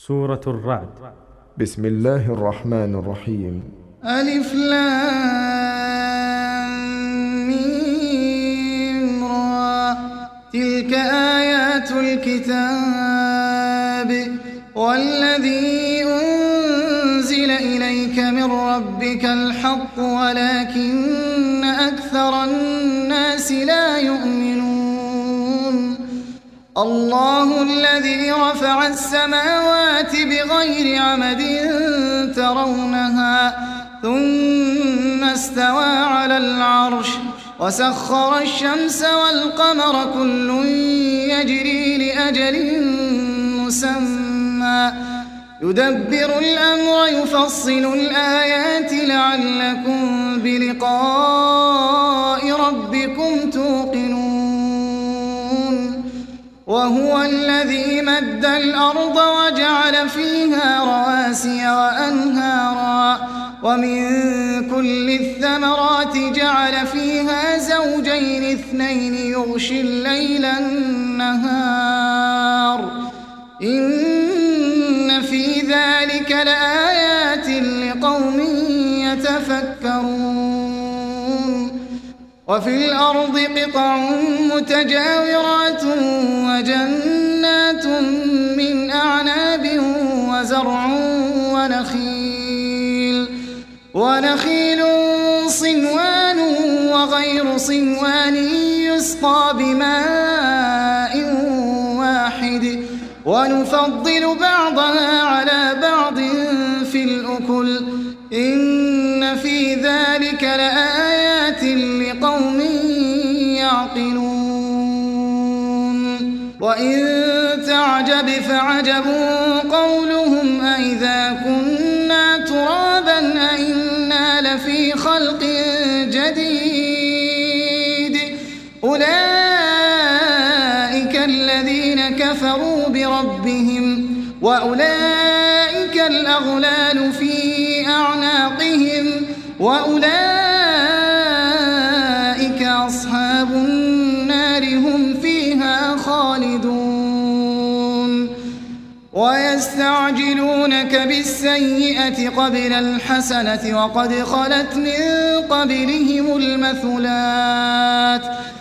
سورة الرعد. بسم الله الرحمن الرحيم. ألف لام ميم را. تلك آيات الكتاب والذي أنزل إليك من ربك الحق ولكن أكثر الناس لا يؤمنون. الله الذي رفع السماوات بغير عمد ترونها ثم استوى على العرش وسخر الشمس والقمر كل يجري لأجل مسمى يدبر الأمر يفصل الآيات لعلكم بلقاء ربكم توقنون. وهو الذي مد الأرض وجعل فيها رواسي وأنهارا ومن كل الثمرات جعل فيها زوجين اثنين يغشي الليل النهار إن في ذلك لآيات لقوم يتفكرون. وفي الأرض قطع متجاورات وجنات من أعناب وزرع ونخيل صنوان وغير صنوان يسقى بماء واحد ونفضل بعضها على بعض في الأكل إن في ذلك لآيات لقوم يعقلون. وإن تعجب فعجب قولهم أإذا كنا ترابا أإنا لفي خلق جديد أولئك الذين كفروا بربهم وأولئك الأغلال في أعناقهم وأولئك أصحاب النار هم فيها خالدون. ويستعجلونك بالسيئة قبل الحسنة وقد خلت من قبلهم المثلات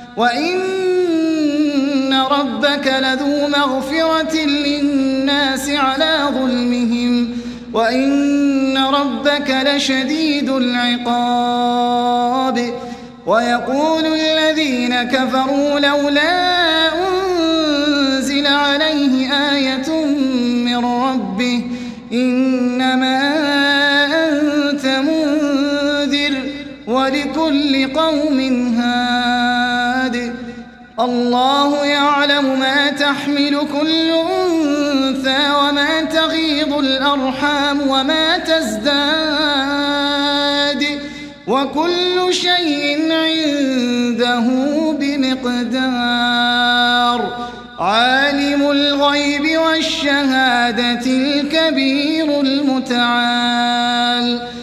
وإن ربك لذو مغفرة للناس على ظلمهم وإن ربك لشديد العقاب. ويقول الذين كفروا لولا أنزل عليه آية من ربه إنما أنت منذر ولكل قوم هاد. الله يعلم ما تحمل كل أنثى وما تغيض الأرحام وما تزداد وكل شيء عنده بمقدار. عالم الغيب والشهادة الكبير المتعال.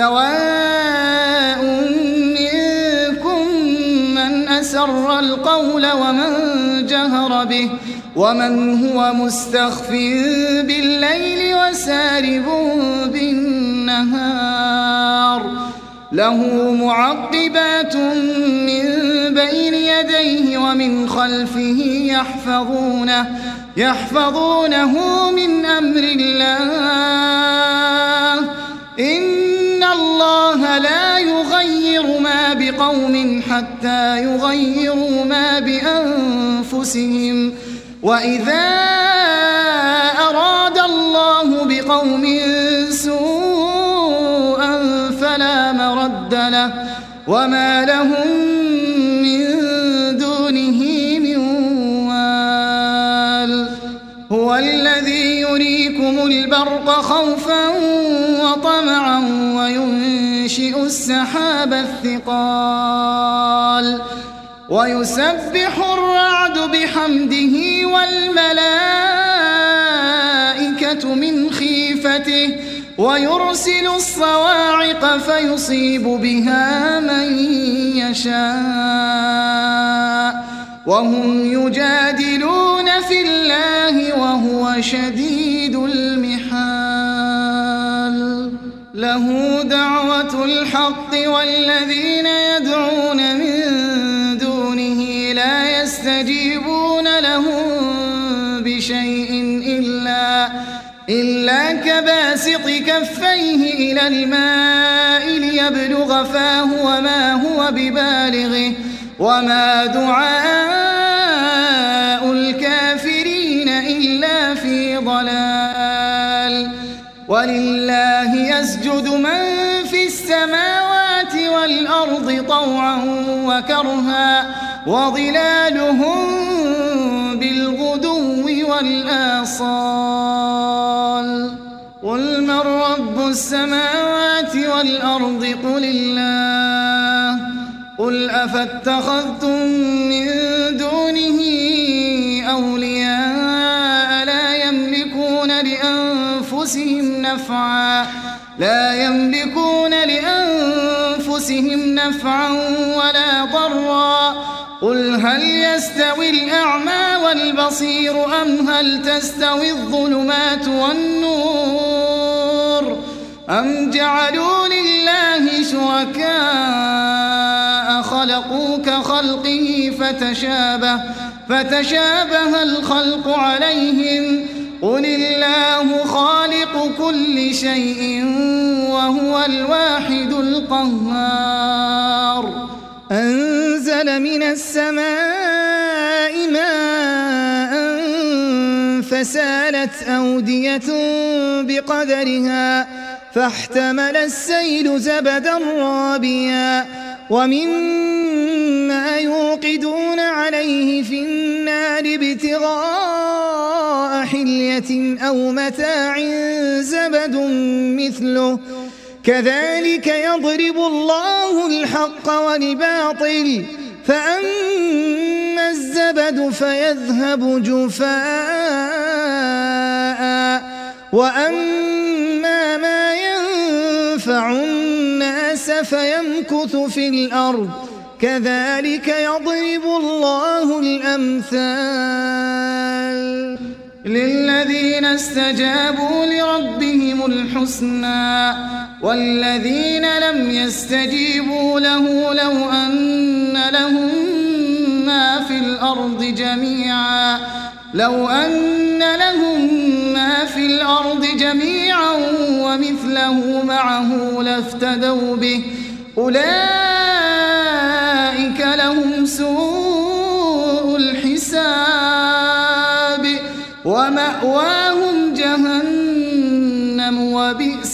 سواء منكم من أسر القول ومن جهر به ومن هو مستخف بالليل وسارب بالنهار له معقبات من بين يديه ومن خلفه يحفظونه من أمر الله إن الله لا يغير ما بقوم حتى يغيروا ما بأنفسهم وإذا أراد الله بقوم سوءا فلا مرد له وما لهم من دونه من وال. هو الذي يريكم البرق خوفا وطمعا وينشئ السحاب الثقال ويسبح الرعد بحمده والملائكة من خيفته ويرسل الصواعق فيصيب بها من يشاء وهم يجادلون في الله وهو شديد المحال. له دعوة الحق والذين يدعون من دونه لا يستجيبون لهم بشيء إلا كباسط كفيه إلى الماء ليبلغ فاه وما هو ببالغه وما دعاء الكافرين إلا في ضلال ولله يسجد من في السماوات والأرض طوعا وكرها وظلالهم بالغدو والآصال قل من رب السماوات والأرض قل الله قل أفاتخذتم من دونه أولياء لا يملكون لأنفسهم نفعا ولا ضرا قل هل يستوي الأعمى والبصير أم هل تستوي الظلمات والنور أم جعلوا لله شركاء خلقوا كخلقه فتشابه الخلق عليهم قل الله خالق كل شيء وهو الواحد القهار أنزل من السماء ماء فسالت أودية بقدرها فاحتمل السيل زبدا رابيا ومما يوقدون عليه في النار ابتغاء حلية أو متاع زبد مثله كذلك يضرب الله الحق والباطل فأما الزبد فيذهب جفاء وأما ما ينفع الناس فيمكث في الأرض كذلك يضرب الله الأمثال للذين استجابوا لربهم الحسنى والذين لم يستجيبوا له لو أن لهم ما في الأرض جميعا ومثله معه لافتدوا به أولئك لهم سوء الحساب ومأواهم جهنم وبئس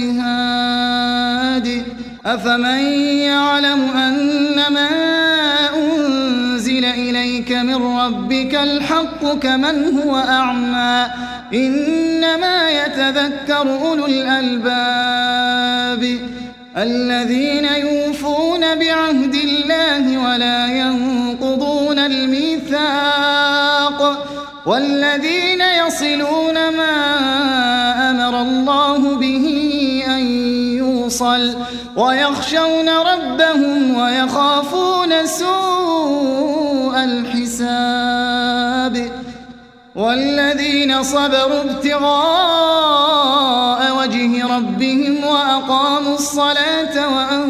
المهاد أفمن يعلم أنما أنزل إليك من ربك الحق كمن هو أعمى إنما يتذكر أولو الألباب الذين يوفون بعهد الله ولا ينقضون الميثاق والذين يصلون ما أمر الله به أن يوصل ويخشون ربهم ويخافون سوء الحساب والذين صبروا ابتغاء وجه ربهم وأقاموا الصلاة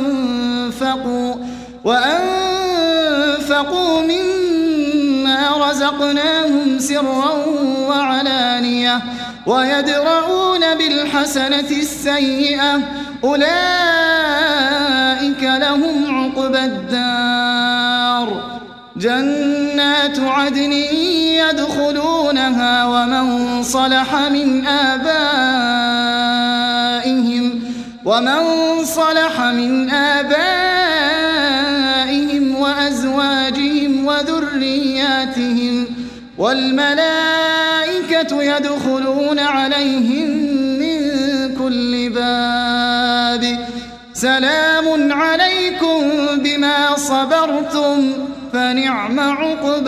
وأنفقوا مما رزقناهم سرا وعلانية ويدرؤون بالحسنة السيئة أولئك لهم عقبى الدار جنات عدن يدخلونها ومن صلح من آبائهم وأزواجهم وذرياتهم والملائكة يدخلون عليهم من كل باب سلام عليكم بما صبرتم فنعم عقبى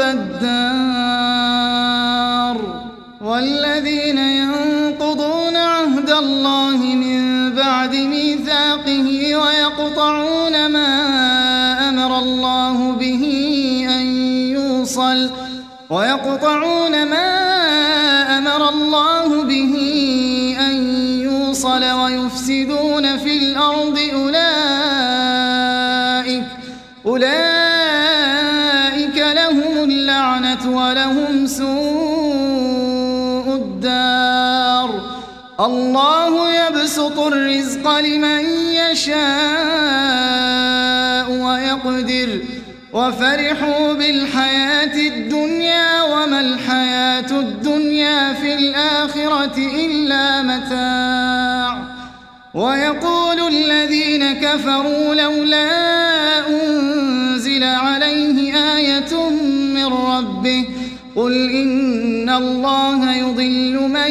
الدار والذين ينقضون عهد الله من بعد ميثاقه ويقطعون ما أمر الله به أن يوصل الرسل ويفسدون في الأرض أولئك لهم اللعنة ولهم سوء الدار. الله يبسط الرزق لمن يشاء ويقدر وفرحوا بالحياة الدنيا وما الحياة الدنيا في الآخرة إلا متاع. ويقول الذين كفروا لولا أنزل عليه آية من ربه قل إن الله يضل من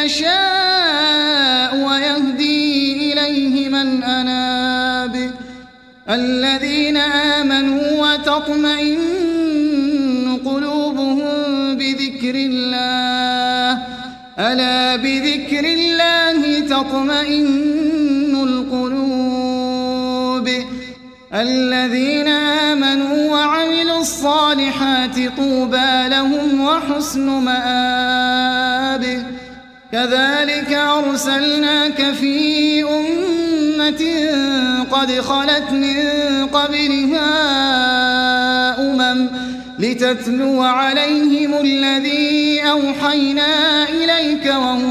يشاء ويهدي إليه من أناب. الذين آمنوا وتطمئن قلوبهم بذكر الله ألا بذكر الله تطمئن القلوب. الذين آمنوا وعملوا الصالحات طوبى لهم وحسن مآب. كذلك أرسلناك في أمة قد خلت من قبلها لتتلو عليهم الذي أوحينا إليك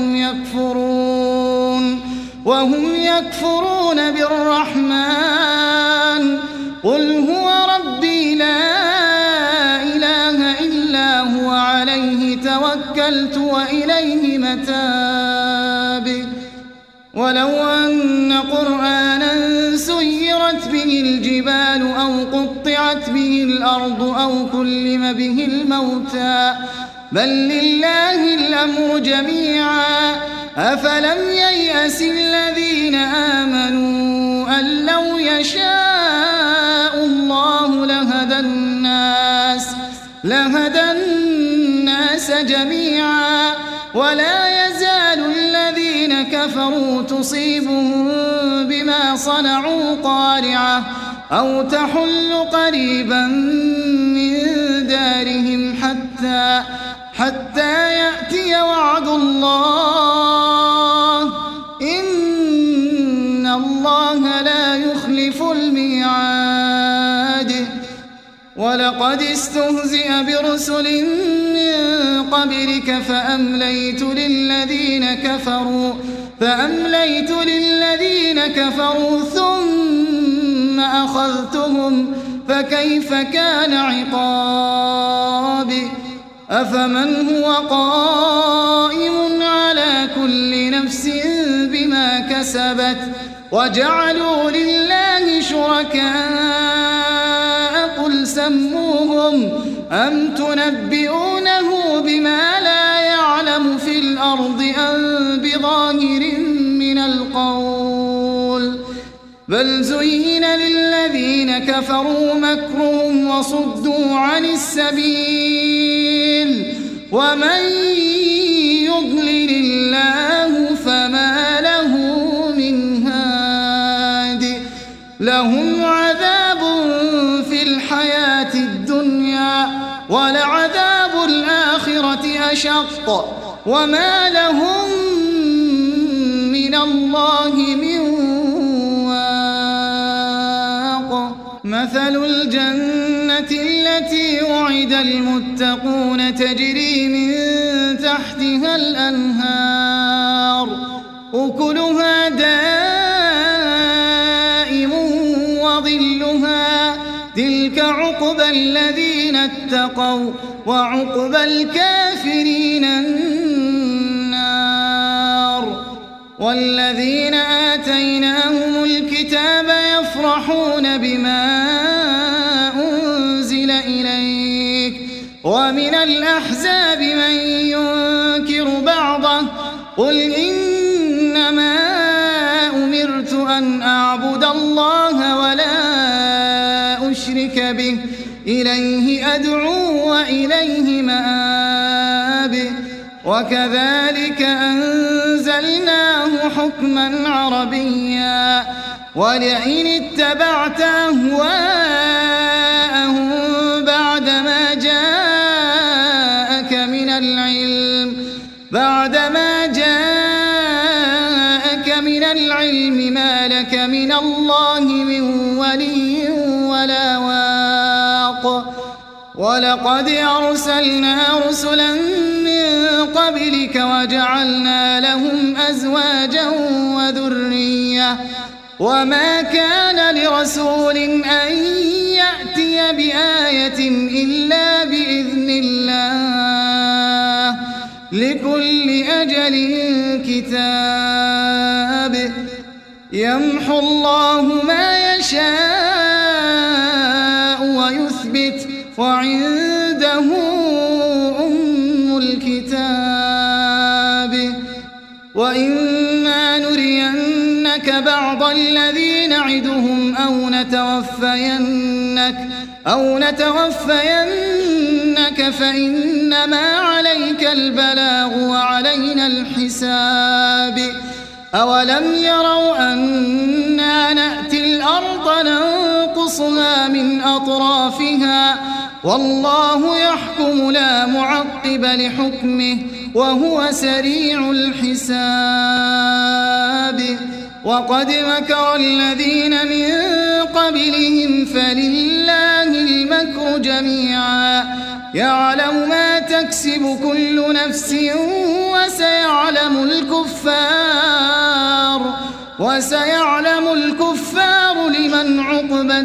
وهم يكفرون بالرحمن قل هو ربي لا إله إلا هو عليه توكلت وإليه متاب. ولو أن قرآنا سيرت به الجبال أو قطعت به الأرض أو كلم به الموتى بل لله الأمر جميعا أفلم ييأس الذين آمنوا أن لو يشاء الله لهدى الناس جميعا ولا يزال الذين كفروا تصيبهم بما صنعوا قارعة أو تحل قريبا من دارهم حتى يأتي وعد الله إن الله لا يخلف الميعاد. ولقد استهزئ برسل من قبلك فأمليت للذين كفروا ثم أخذتهم فكيف كان عقاب. أفمن هو قائم على كل نفس بما كسبت وجعلوا لله شركاء قل سموهم أم تنبئونه بما لا يعلم في الأرض أم بظاهر من القول بل زين للذين كفروا مكرهم وصدوا عن السبيل ومن يضلل الله فما له من هاد. لهم عذاب في الحياة الدنيا ولعذاب الآخرة أشق وما لهم من الله من واق. مثل الجنة التي وعد المتقون تجري من تحتها الأنهار أكلها دائم وظلها تلك عقبى الذين اتقوا وعقبى الكافرين النار. والذين آتيناهم الكتاب يفرحون بما أنزل إليك ومن الأحزاب من ينكر بعضه قل إنما أمرت أن أعبد الله ولا أشرك به إليه أدعو وإليه مآب. وكذلك أنزلناه حكما عربيا ولئن اتبعت أهواءهم بعدما جاءك من لك من الله من ولي ولا واق ولقد أرسلنا رسلا من قبلك وجعلنا لهم أزواجا وذرية وما كان لرسول أن يأتي بآية إلا بإذن الله لكل أجل كتاب يمحو الله ما يشاء ويثبت وعنده أم الكتاب وإما نرينك بعض الذي نعدهم أو نتوفينك فإنما عليك البلاغ وعلينا الحساب أولم يروا أنا نأتي الأرض ننقصها من أطرافها والله يحكم لا معقب لحكمه وهو سريع الحساب وقد مكر الذين من قبلهم فلله المكر جميعا يعلم ما تكسب كل نفس وسيعلم الكفار لمن عقبى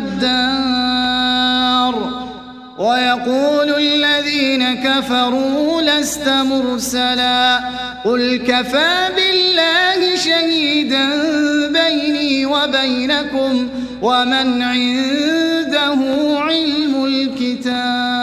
الدار ويقول الذين كفروا لست مرسلا قل كفى بالله شهيدا بيني وبينكم ومن عنده علم الكتاب